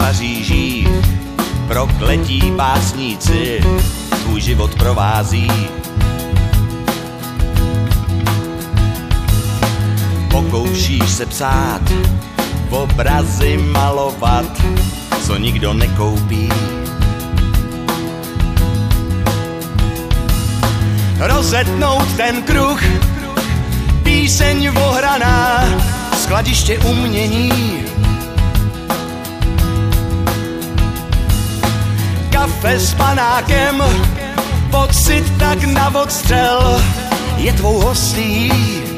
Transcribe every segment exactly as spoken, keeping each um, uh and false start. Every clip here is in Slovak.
Paříží, prokletí básníci, tvůj život provází. Pokoušíš se psát, obrazy malovat, co nikdo nekoupí. Rozetnout ten kruh, píseň ohraná, skladiště umění. Kafe s panákem, pocit tak na odstřel, je tvou hostí.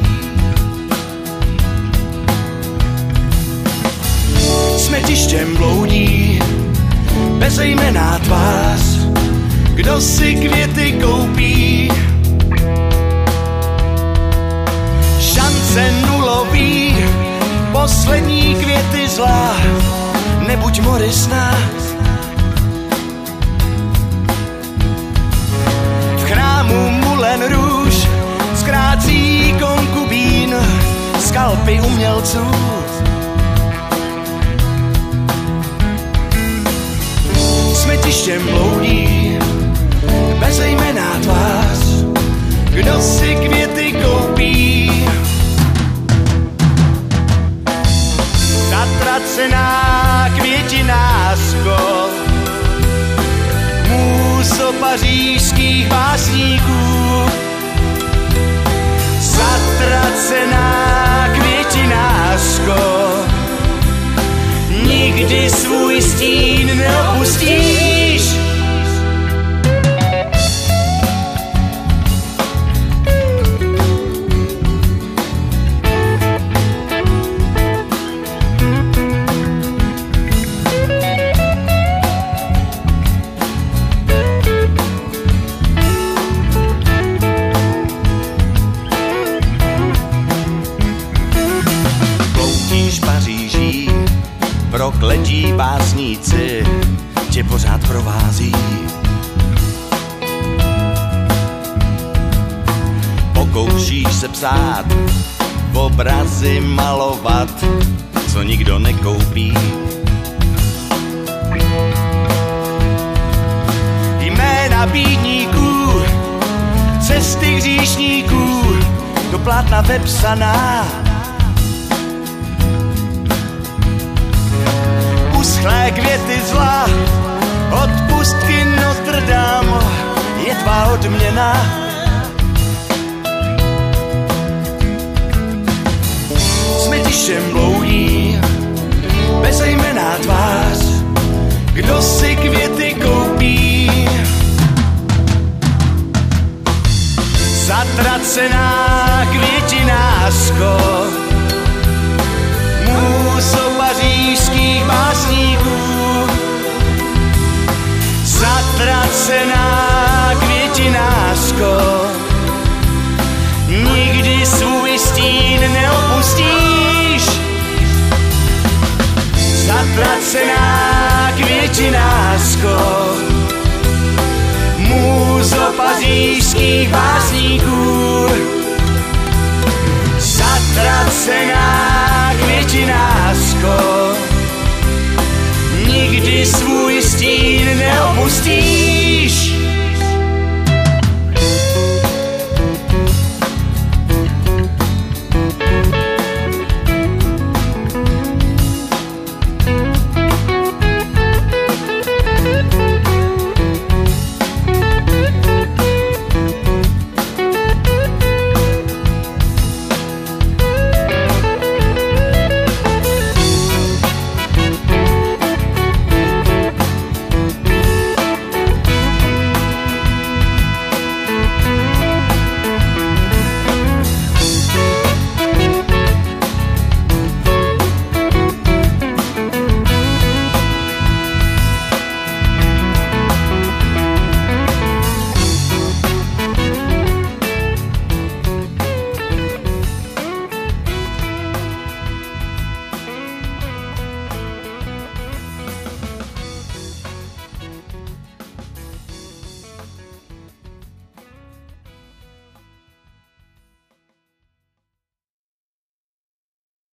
Smetištěm bloudí bezejmenná tvář, kdo si květy koupí. Šance nulový, poslední květy zla, nebuď morisná. V chrámu Moulin Rouge zkrácí konkubín skalpy umělců. Smetištěm bloudí bezejmenná tvář, kdo si květy koupí. Zatracená květinářko, můzo pařížských básníků. Zatracená květinářko, nikdy svůj stín neopustíš. Prokletí básníci tě pořád provází. Pokoušíš se psát, obrazy malovat, co nikdo nekoupí. Jména bídníků, cesty hříšníků, do plátna vepsaná. Uschlé květy zla, odpustky Notre Dame, je tvá odměna. Smetištěm bloudí bezejmenná tvář, kdo si květy koupí. Zatracená květinářko, můzo pařížských básníků. Zatracená květinářko, nikdy svůj stín neopustíš. Zatracená květinářko, můzo pařížských básníků. Zatracená květinářko, nikdy svůj stín neopustíš.